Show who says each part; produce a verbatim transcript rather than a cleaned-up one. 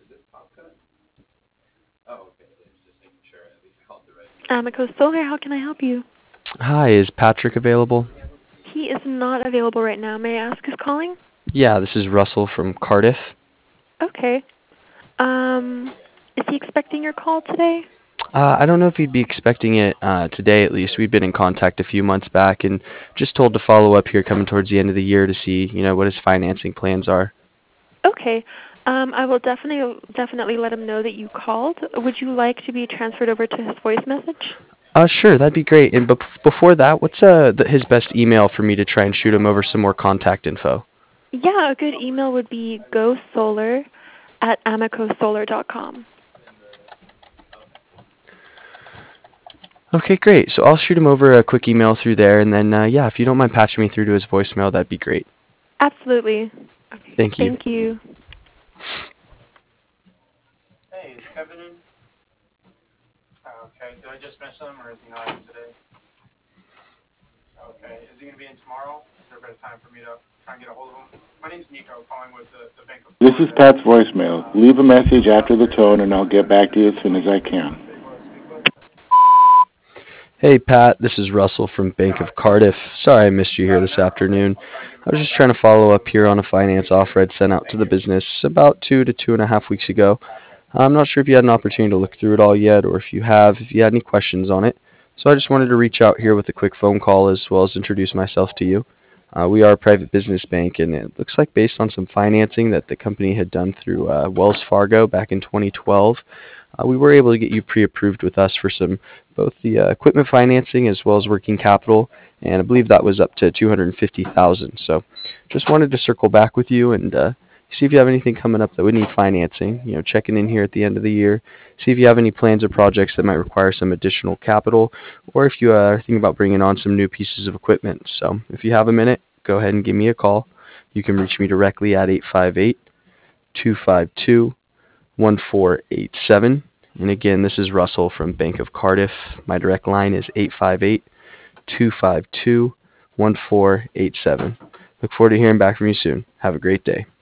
Speaker 1: Amico Solar, how can I help you?
Speaker 2: Hi, is Patrick available?
Speaker 1: He is not available right now. May I ask who's calling?
Speaker 2: Yeah, this is Russell from Cardiff.
Speaker 1: Okay. Um, is he expecting your call today?
Speaker 2: Uh, I don't know if he'd be expecting it uh, today at least. We've been in contact a few months back and just told to follow up here coming towards the end of the year to see, you know, what his financing plans are.
Speaker 1: Okay. Um, I will definitely definitely let him know that you called. Would you like to be transferred over to his voice message?
Speaker 2: Uh, sure, that'd be great. And bef- before that, what's uh, the, his best email for me to try and shoot him over some more contact info?
Speaker 1: Yeah, a good email would be gosolar at amicosolar dot com.
Speaker 2: Okay, great. So I'll shoot him over a quick email through there, and then, uh, yeah, if you don't mind patching me through to his voicemail, that'd be great.
Speaker 1: Absolutely. Okay.
Speaker 2: Thank you.
Speaker 1: Thank you.
Speaker 3: Hey, is Kevin in? Oh, okay. Did I just miss him, or is he not in today? Okay. Is he going to be in tomorrow? Is there a better time for me to try and get a hold of him? My name's Nico, calling with the, the Bank of
Speaker 4: This is Pat's voicemail. Leave a message after the tone, and I'll get back to you as soon as I can.
Speaker 2: Hey Pat, this is Russell from Bank of Cardiff. Sorry I missed you here this afternoon. I was just trying to follow up here on a finance offer I'd sent out to the business about two to two and a half weeks ago. I'm not sure if you had an opportunity to look through it all yet, or if you have, if you had any questions on it. So I just wanted to reach out here with a quick phone call as well as introduce myself to you. Uh, we are a private business bank, and it looks like based on some financing that the company had done through uh, Wells Fargo back in twenty twelve, uh, we were able to get you pre-approved with us for some both the uh, equipment financing as well as working capital, and I believe that was up to two hundred fifty thousand dollars. So just wanted to circle back with you and uh, see if you have anything coming up that would need financing, you know, checking in here at the end of the year, see if you have any plans or projects that might require some additional capital, or if you uh, are thinking about bringing on some new pieces of equipment. So if you have a minute, go ahead and give me a call. You can reach me directly at eight five eight, two five two, one four eight seven. And again, this is Russell from Bank of Cardiff. My direct line is eight five eight, two five two, one four eight seven. Look forward to hearing back from you soon. Have a great day.